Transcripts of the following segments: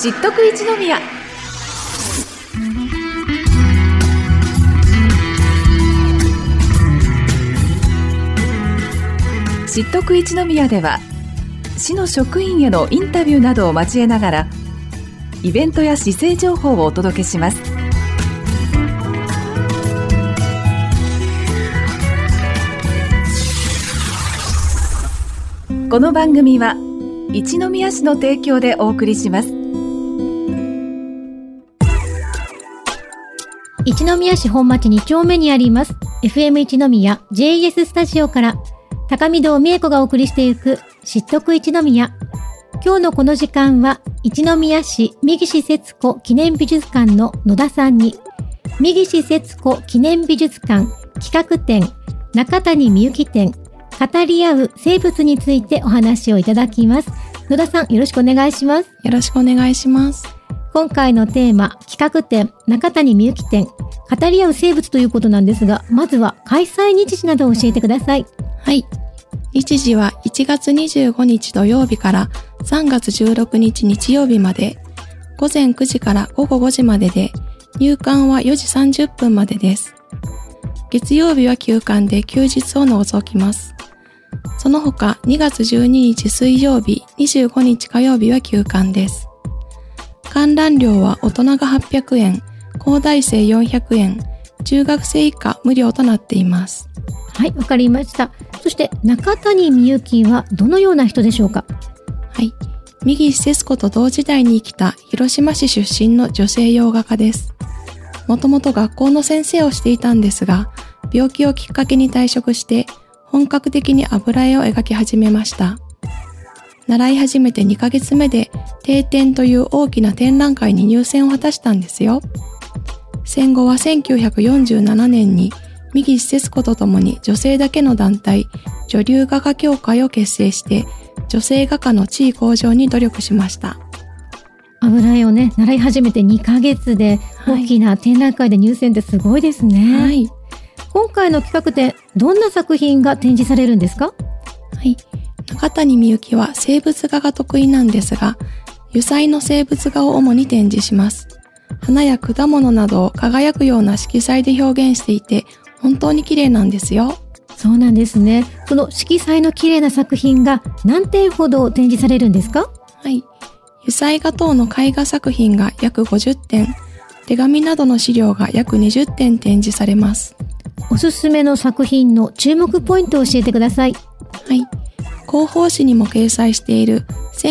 知っとく一宮。知っとく一宮では、市の職員へのインタビューなどを交えながら、イベントや市政情報をお届けします。この番組は一宮市の提供でお送りします。 一宮市本町2丁目にあります FM 一宮 JS スタジオから高見堂美恵子がお送りしていく知っとく一宮。今日のこの時間は一宮市三岸節子記念美術館の野田さんに三岸節子記念美術館企画展中谷美幸展語り合う生物についてお話をいただきます。野田さん、よろしくお願いします。 よろしくお願いします。 今回のテーマ、企画展中谷美幸展語り合う生物ということなんですが、まずは開催日時などを教えてください。 はい。日時は1月25日土曜日から3月16日日曜日まで、午前9時から午後5時までで、入館は4時30分までです。月曜日は休館で休日を除きます。その他2月12日水曜日、25日火曜日は休館です。観覧料は大人が800円、高大生400円、中学生以下無料となっています。 はい、わかりました。そして中谷美幸はどのような人でしょうか？ はい。三岸節子と同時代に生きた広島市出身の女性洋画家です。もともと学校の先生をしていたんですが、病気をきっかけに退職して、本格的に油絵を描き始めました。習い始めて2ヶ月目で帝展という大きな展覧会に入選を果たしたんですよ。戦後は1947年に三岸節子と共に女性だけの団体女流画家協会を結成して女性画家の地位向上に努力しました。 油絵をね、習い始めて2ヶ月で大きな展覧会で入選ってすごいですね。はい。今回の企画展、どんな作品が展示されるんですか？ はい。中谷美幸は生物画が得意なんですが、油彩の生物画を主に展示します。花や果物などを輝くような色彩で表現していて、本当に綺麗なんですよ。 そうなんですね。その色彩の綺麗な作品が何点ほど展示されるんですか？ はい。油彩画等の絵画作品が約50点、手紙などの資料が約20点展示されます。 おすすめの作品の注目ポイントを教えてください。 はい。広報誌にも掲載している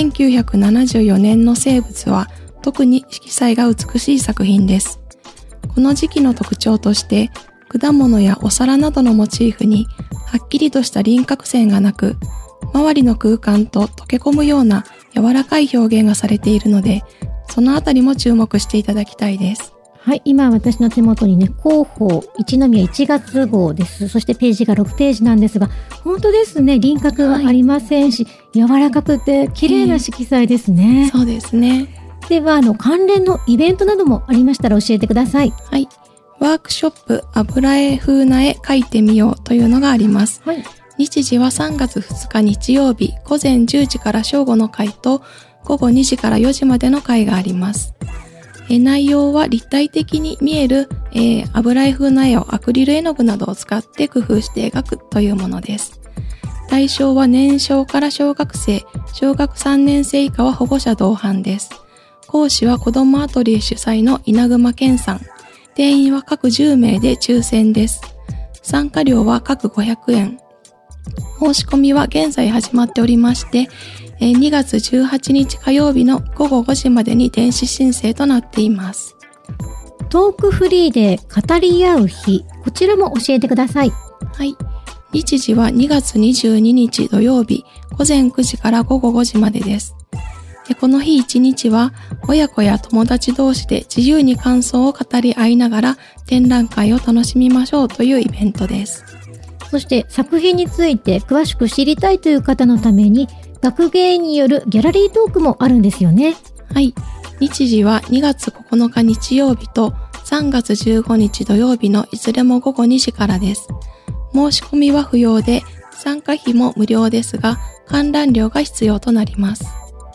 1974年の生物は特に色彩が美しい作品です。この時期の特徴として果物やお皿などのモチーフにはっきりとした輪郭線がなく、周りの空間と溶け込むような柔らかい表現がされているので、そのあたりも注目していただきたいです。 はい、今私の手元にね、広報一宮1月号です。そしてページが6ページなんですが、本当ですね、輪郭がありませんし、柔らかくて綺麗な色彩ですね。 そうですね。 では、関連のイベントなどもありましたら教えてください。 はい。ワークショップ油絵風な絵描いてみようというのがあります。はい。日時は3月2日日曜日、午前10時から正午の会と、午後2時から4時までの会があります。内容は立体的に見える、油絵風な絵をアクリル絵の具などを使って工夫して描くというものです。対象は年少から小学生、小学3年生以下は保護者同伴です。講師は子どもアトリエ主催の稲熊健さん。定員は各10名で抽選です。参加料は各500円。申し込みは現在始まっておりまして、2月18日火曜日の午後5時までに電子申請となっています。 トークフリーで語り合う日、こちらも教えてください。 はい。日時は2月22日土曜日、午前9時から午後5時までです。この日1日は、親子や友達同士で自由に感想を語り合いながら展覧会を楽しみましょうというイベントです。 そして作品について詳しく知りたいという方のために、学芸員によるギャラリートークもあるんですよね。 はい。日時は2月9日日曜日と3月15日土曜日のいずれも午後2時からです。申し込みは不要で、参加費も無料ですが、観覧料が必要となります。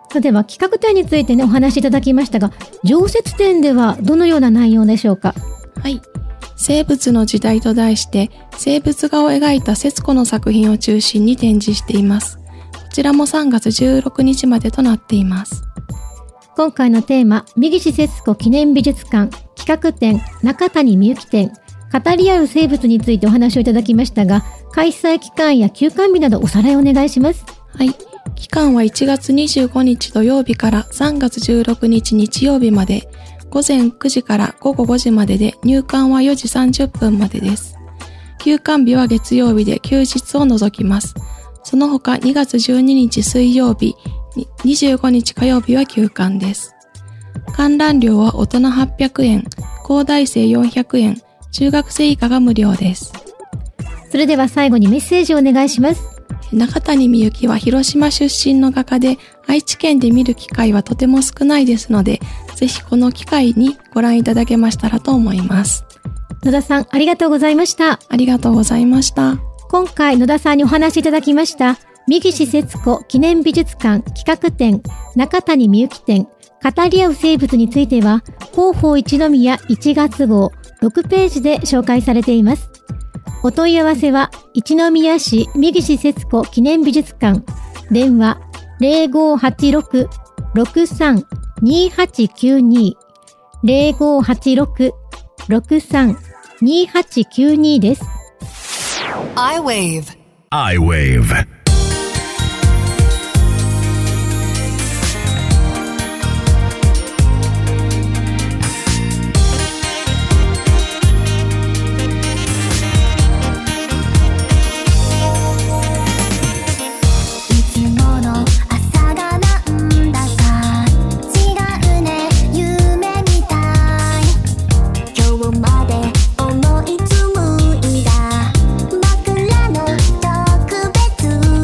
では企画展についてねお話しいただきましたが、常設展ではどのような内容でしょうか？ はい。生物の時代と題して生物画を描いた節子の作品を中心に展示しています。こちらも3月16日までとなっています。 今回のテーマ、三岸節子記念美術館企画展中谷美幸展語り合う生物についてお話をいただきましたが、開催期間や休館日などおさらいお願いします。 はい。期間は1月25日土曜日から3月16日日曜日まで、午前9時から午後5時までで、入館は4時30分までです。休館日は月曜日で休日を除きます。その他2月12日水曜日、25日火曜日は休館です。観覧料は大人800円、高大生400円、中学生以下が無料です。 それでは最後にメッセージをお願いします。 中谷美幸は広島出身の画家で、愛知県で見る機会はとても少ないですので、ぜひこの機会にご覧いただけましたらと思います。 野田さん、ありがとうございました。 ありがとうございました。 今回野田さんにお話しいただきました三岸節子記念美術館企画展中谷美幸展語り合う生物については、広報一宮1月号6ページで紹介されています。お問い合わせは一宮市三岸節子記念美術館、電話 0586-632892 0586-632892 です。 iWave 思い紡いだ枕の特別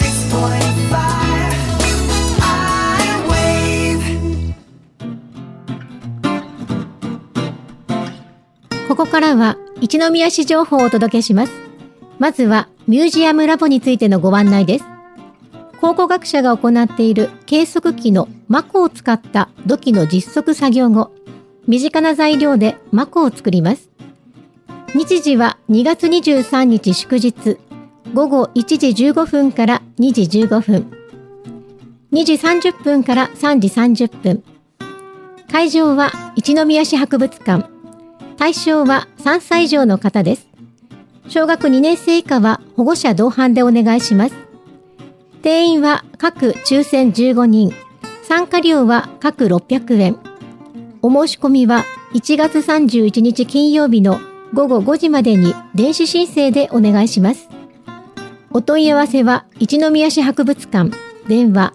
ここからは一宮市情報をお届けします。まずはミュージアムラボについてのご案内です。考古学者が行っている計測器のマコを使った土器の実測作業後、身近な材料でマコを作ります。日時は2月23日祝日、午後1時15分から2時15分、2時30分から3時30分。会場は一宮市博物館。対象は3歳以上の方です。小学2年生以下は保護者同伴でお願いします。定員は各抽選15人。参加料は各600円。お申し込みは1月31日金曜日の午後5時までに電子申請でお願いします。お問い合わせは一宮市博物館。電話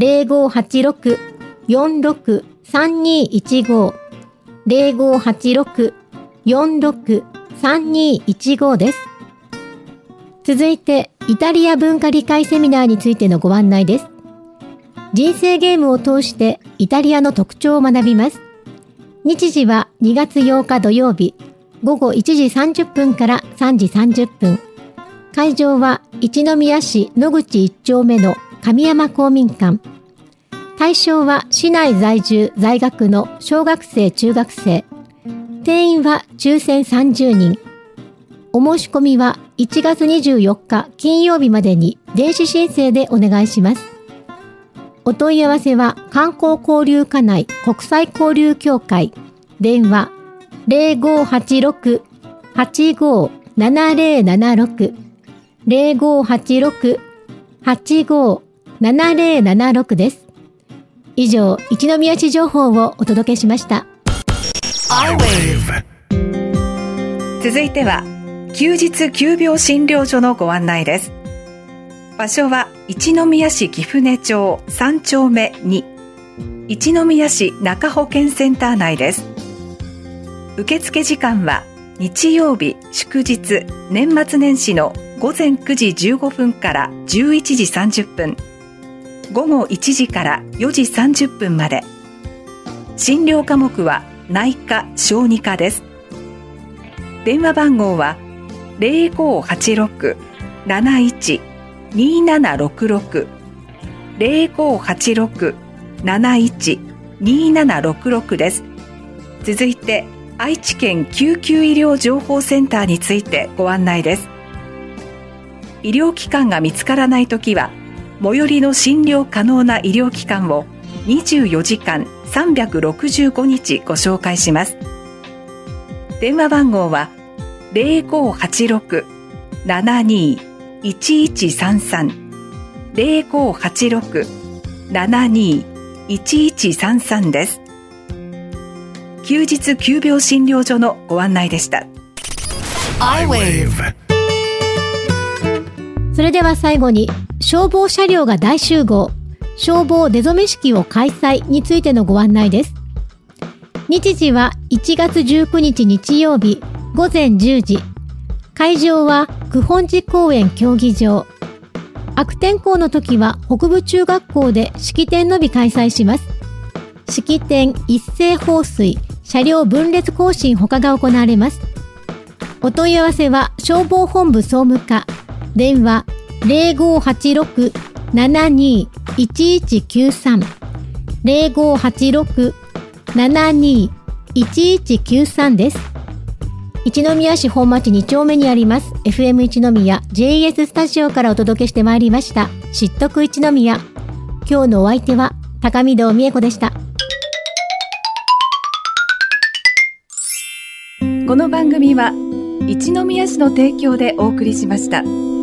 0586-463215 0586-463215 です。続いて、イタリア文化理解セミナーについてのご案内です。人生ゲームを通してイタリアの特徴を学びます。日時は2月8日土曜日、午後1時30分から3時30分。会場は一宮市野口1丁目の神山公民館。対象は市内在住在学の小学生中学生。定員は抽選30人。お申し込みは1月24日金曜日までに電子申請でお願いします。お問い合わせは観光交流課内国際交流協会。電話 0586-857076 0586-857076 です。以上、一宮市情報をお届けしました。 続いては休日急病診療所のご案内です。場所は一宮市貴船町3丁目2、一宮市中保健センター内です。受付時間は日曜日、祝日、年末年始の午前9時15分から11時30分、午後1時から4時30分まで。診療科目は内科・小児科です。電話番号は 0586-71-2766 0586-71-2766 です。続いて愛知県救急医療情報センターについてご案内です。医療機関が見つからないときは最寄りの診療可能な医療機関を24時間365日ご紹介します。電話番号は 0586-72-1133 0586-72-1133 です。休日急病診療所のご案内でした。 それでは最後に消防車両が大集合、消防出初め式を開催についてのご案内です。日時は1月19日日曜日午前10時。会場は九本寺公園競技場。悪天候の時は北部中学校で式典のみ開催します。式典一斉放水、車両分列行進他が行われます。お問い合わせは消防本部総務課。電話 0586-72-1193 0586-72-1193 です。一宮市本町2丁目にあります FM 一宮 JS スタジオからお届けしてまいりました知っとく一宮。今日のお相手は高見堂美恵子でした。 この番組は一宮市の提供でお送りしました。